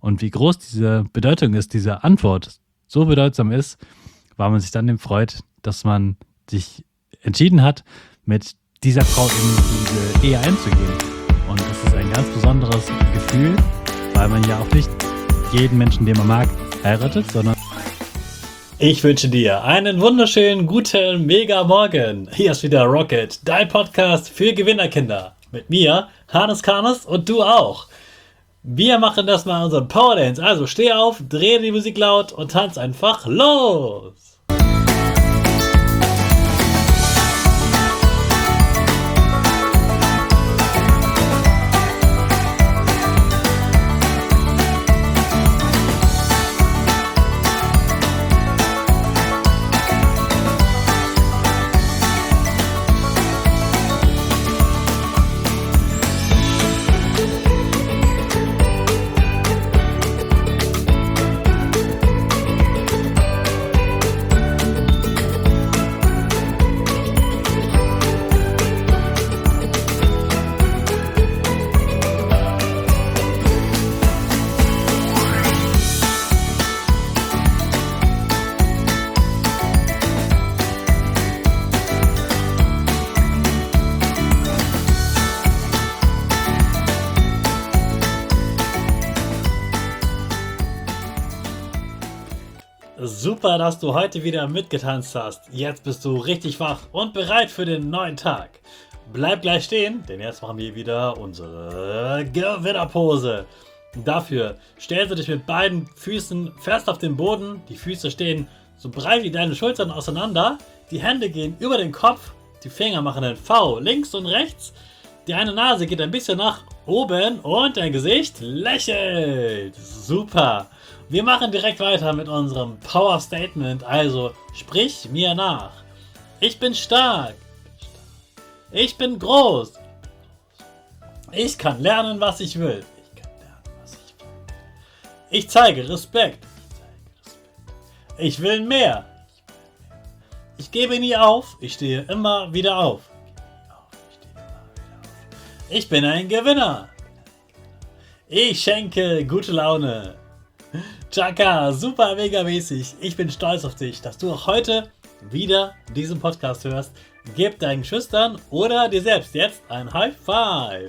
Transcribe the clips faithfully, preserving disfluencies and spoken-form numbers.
Und wie groß diese Bedeutung ist, diese Antwort so bedeutsam ist, weil man sich dann dem freut, dass man sich entschieden hat, mit dieser Frau in diese Ehe einzugehen. Und das ist ein ganz besonderes Gefühl, weil man ja auch nicht jeden Menschen, den man mag, heiratet, sondern ich wünsche dir einen wunderschönen, guten, mega Morgen. Hier ist wieder Rocket, dein Podcast für Gewinnerkinder. Mit mir, Hannes Karnes und du auch. Wir machen das mal unseren Power Dance. Also steh auf, dreh die Musik laut und tanz einfach los. Super, dass du heute wieder mitgetanzt hast. Jetzt bist du richtig wach und bereit für den neuen Tag. Bleib gleich stehen, denn jetzt machen wir wieder unsere Gewinnerpose. Dafür stellst du dich mit beiden Füßen fest auf den Boden. Die Füße stehen so breit wie deine Schultern auseinander. Die Hände gehen über den Kopf. Die Finger machen ein V links und rechts. Die eine Nase geht ein bisschen nach oben und dein Gesicht lächelt. Super. Wir machen direkt weiter mit unserem Power Statement, also sprich mir nach. Ich bin stark. Ich bin groß. Ich kann lernen, was ich will. Ich kann lernen, was ich will. Ich zeige Respekt. Ich will mehr. Ich gebe nie auf. Ich stehe immer wieder auf. Ich bin ein Gewinner. Ich schenke gute Laune. Chaka, super mega mäßig. Ich bin stolz auf dich, dass du auch heute wieder diesen Podcast hörst. Gib deinen Schüchtern oder dir selbst jetzt ein High Five.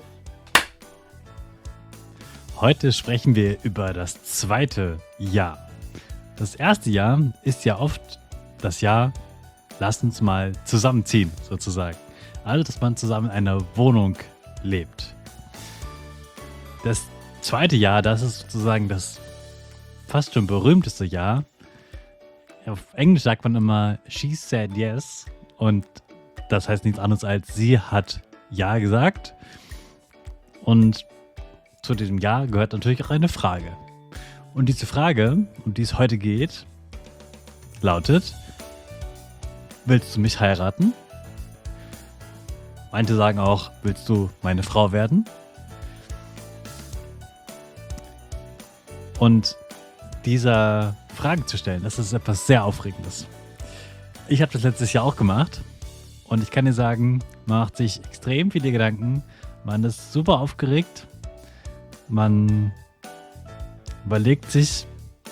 Heute sprechen wir über das zweite Jahr. Das erste Jahr ist ja oft das Jahr, lass uns mal zusammenziehen, sozusagen. Also, dass man zusammen in einer Wohnung lebt. Das zweite Jahr, das ist sozusagen das fast schon berühmteste Jahr. Auf Englisch sagt man immer she said yes und das heißt nichts anderes als sie hat ja gesagt. Und zu diesem Ja gehört natürlich auch eine Frage. Und diese Frage, um die es heute geht, lautet: Willst du mich heiraten? Manche sagen auch: Willst du meine Frau werden? Und dieser Frage zu stellen, das ist etwas sehr Aufregendes. Ich habe das letztes Jahr auch gemacht und ich kann dir sagen, man macht sich extrem viele Gedanken, man ist super aufgeregt, man überlegt sich,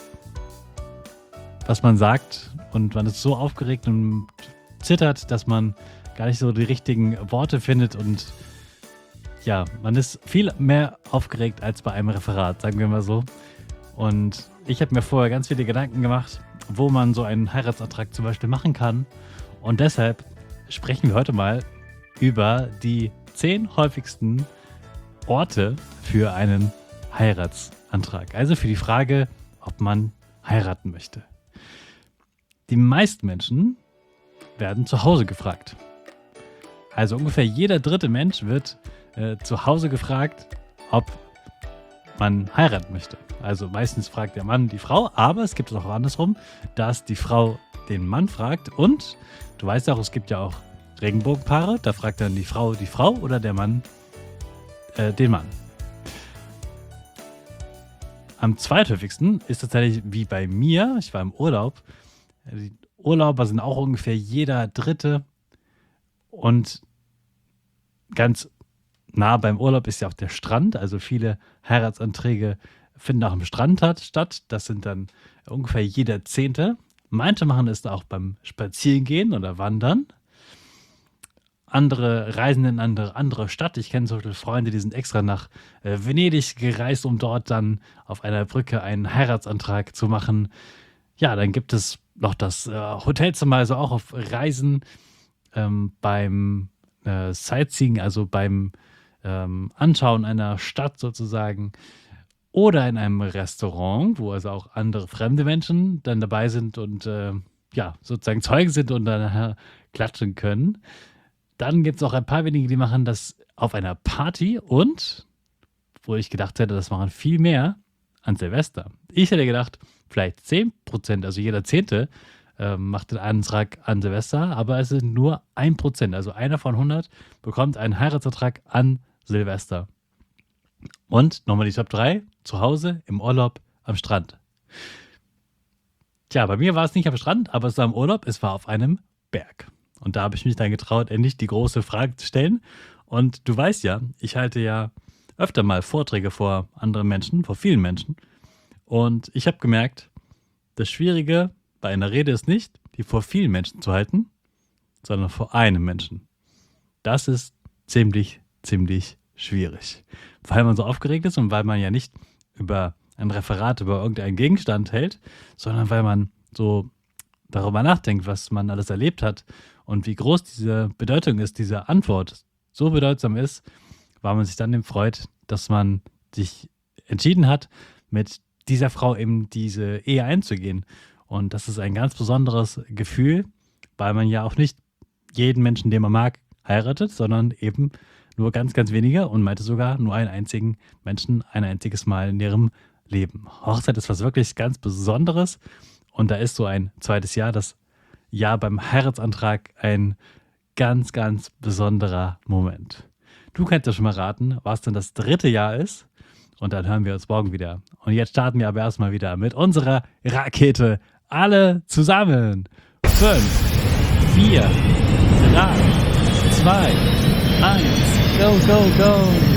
was man sagt und man ist so aufgeregt und zittert, dass man gar nicht so die richtigen Worte findet und ja, man ist viel mehr aufgeregt als bei einem Referat, sagen wir mal so. Und ich habe mir vorher ganz viele Gedanken gemacht, wo man so einen Heiratsantrag zum Beispiel machen kann. Und deshalb sprechen wir heute mal über die zehn häufigsten Orte für einen Heiratsantrag. Also für die Frage, ob man heiraten möchte. Die meisten Menschen werden zu Hause gefragt. Also ungefähr jeder dritte Mensch wird äh, zu Hause gefragt, ob man heiraten möchte. Also meistens fragt der Mann die Frau, aber es gibt es auch andersrum, dass die Frau den Mann fragt. Und du weißt auch, es gibt ja auch Regenbogenpaare, da fragt dann die Frau die Frau oder der Mann äh, den Mann. Am zweithäufigsten ist tatsächlich wie bei mir, ich war im Urlaub, die Urlauber sind auch ungefähr jeder Dritte und ganz nah beim Urlaub ist ja auch der Strand, also viele Heiratsanträge finden auch am Strand hat, statt. Das sind dann ungefähr jeder Zehnte. Manche machen es auch beim Spazierengehen oder Wandern. Andere reisen in eine andere, andere Stadt. Ich kenne zum Beispiel Freunde, die sind extra nach äh, Venedig gereist, um dort dann auf einer Brücke einen Heiratsantrag zu machen. Ja, dann gibt es noch das äh, Hotelzimmer, also auch auf Reisen ähm, beim äh, Sightseeing, also beim ähm, Anschauen einer Stadt sozusagen. Oder in einem Restaurant, wo also auch andere fremde Menschen dann dabei sind und äh, ja, sozusagen Zeugen sind und dann nachher klatschen können. Dann gibt es auch ein paar wenige, die machen das auf einer Party und, wo ich gedacht hätte, das machen viel mehr, an Silvester. Ich hätte gedacht, vielleicht zehn Prozent, also jeder Zehnte, äh, macht den Antrag an Silvester, aber es sind nur ein Prozent, also einer von hundert bekommt einen Heiratsantrag an Silvester. Und nochmal die Top drei, zu Hause, im Urlaub, am Strand. Tja, bei mir war es nicht am Strand, aber es war im Urlaub, es war auf einem Berg. Und da habe ich mich dann getraut, endlich die große Frage zu stellen. Und du weißt ja, ich halte ja öfter mal Vorträge vor anderen Menschen, vor vielen Menschen. Und ich habe gemerkt, das Schwierige bei einer Rede ist nicht, die vor vielen Menschen zu halten, sondern vor einem Menschen. Das ist ziemlich, ziemlich schwierig. Weil man so aufgeregt ist und weil man ja nicht über ein Referat über irgendeinen Gegenstand hält, sondern weil man so darüber nachdenkt, was man alles erlebt hat und wie groß diese Bedeutung ist, diese Antwort so bedeutsam ist, weil man sich dann eben freut, dass man sich entschieden hat, mit dieser Frau eben diese Ehe einzugehen. Und das ist ein ganz besonderes Gefühl, weil man ja auch nicht jeden Menschen, den man mag, heiratet, sondern eben nur ganz, ganz wenige und meinte sogar nur einen einzigen Menschen ein einziges Mal in ihrem Leben. Hochzeit ist was wirklich ganz Besonderes und da ist so ein zweites Jahr, das Jahr beim Heiratsantrag, ein ganz, ganz besonderer Moment. Du kannst ja schon mal raten, was denn das dritte Jahr ist und dann hören wir uns morgen wieder. Und jetzt starten wir aber erstmal wieder mit unserer Rakete. Alle zusammen. Fünf, vier, drei, zwei, eins. Go, go, go!